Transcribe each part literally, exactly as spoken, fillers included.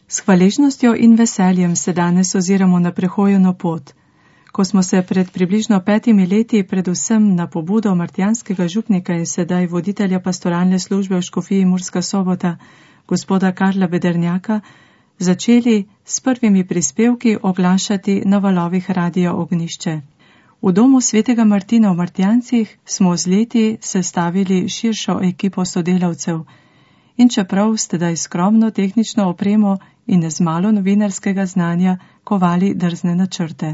S hvaležnostjo in veseljem se danes oziramo na prehojeno pot. Ko smo se pred približno petimi leti, predvsem na pobudo martijanskega župnika in sedaj voditelja pastoralne službe v škofiji Murska Sobota, gospoda Karla Bedernjaka, začeli s prvimi prispevki oglašati na valovih Radia Ognjišče. V domu svetega Martina v Martijancih smo z leti sestavili širšo ekipo sodelavcev in čeprav ste daj skromno tehnično opremo in z malo novinarskega znanja kovali drzne načrte.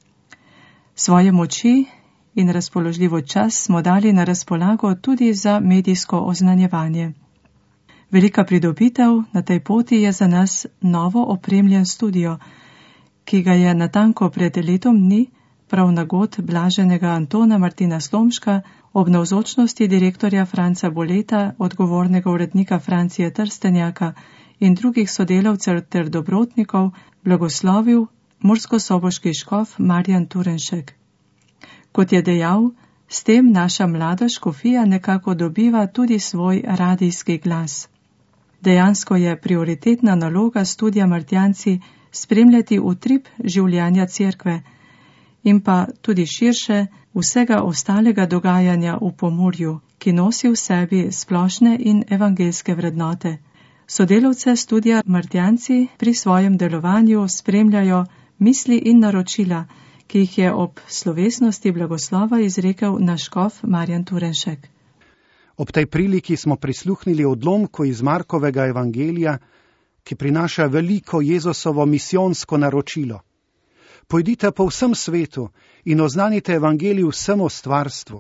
Svoje moči in razpoložljivo čas smo dali na razpolago tudi za medijsko oznanjevanje. Velika pridobitev na tej poti je za nas novo opremljen studio, ki ga je natanko pred letom dni prav na god blaženega Antona Martina Slomška ob navzočnosti direktorja Franca Boleta, odgovornega urednika Francije Trstenjaka in drugih sodelavcev ter dobrotnikov blagoslovil murskosoboški škof Marjan Turenšek. Kot je dejal, s tem naša mlada škofija nekako dobiva tudi svoj radijski glas. Dejansko je prioritetna naloga Studia Martijanci spremljati utrip življenja cerkve in pa tudi širše vsega ostalega dogajanja v Pomurju, ki nosi v sebi splošne in evangeljske vrednote. Sodelavce Studia Martijanci pri svojem delovanju spremljajo misli in naročila, ki jih je ob slovesnosti blagoslova izrekel naš škof Marjan Turenšek. Ob tej priliki smo prisluhnili odlomku iz Markovega evangelija, ki prinaša veliko Jezusovo misijonsko naročilo. Pojdite po vsem svetu in oznanite evangelij vsemu stvarstvu.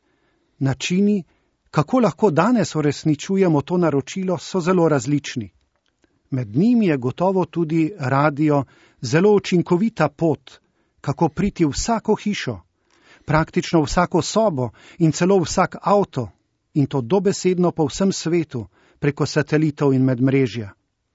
Načini, kako lahko danes uresničujemo to naročilo, so zelo različni. Med njimi je gotovo tudi radio zelo učinkovita pot, kako priti v vsako hišo, praktično vsako sobo in celo vsak avto, in to dobesedno po vsem svetu, preko satelitov in medmrežja.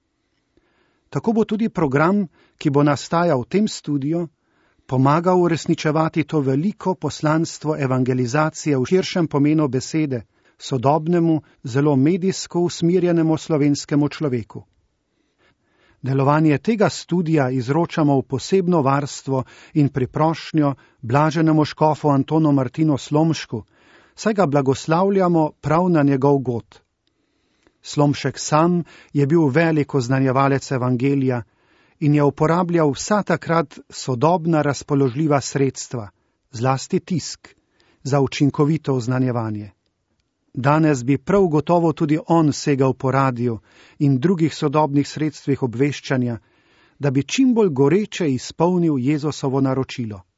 Tako bo tudi program, ki bo nastajal v tem studiu, pomagal uresničevati to veliko poslanstvo evangelizacije v širšem pomenu besede, sodobnemu, zelo medijsko usmerjenemu slovenskemu človeku. Delovanje tega studija izročamo v posebno varstvo in priprošnjo blaženemu škofu Antonu Martinu Slomšku, saj ga blagoslavljamo prav na njegov god. Slomšek sam je bil velik oznanjevalec evangelija in je uporabljal vsa takrat sodobna razpoložljiva sredstva, zlasti tisk, za učinkovito oznanjevanje. Danes bi prav gotovo tudi on segal po radiju in drugih sodobnih sredstvih obveščanja, da bi čim bolj goreče izpolnil Jezusovo naročilo.